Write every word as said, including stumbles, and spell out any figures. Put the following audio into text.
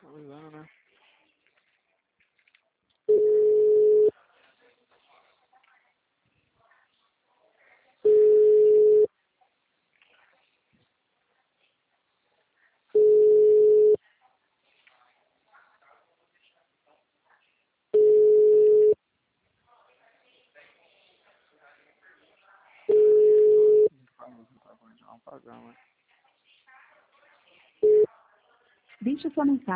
Avisando, né? Falou que tá bom de não pagar, mas... Deixe sua mensagem.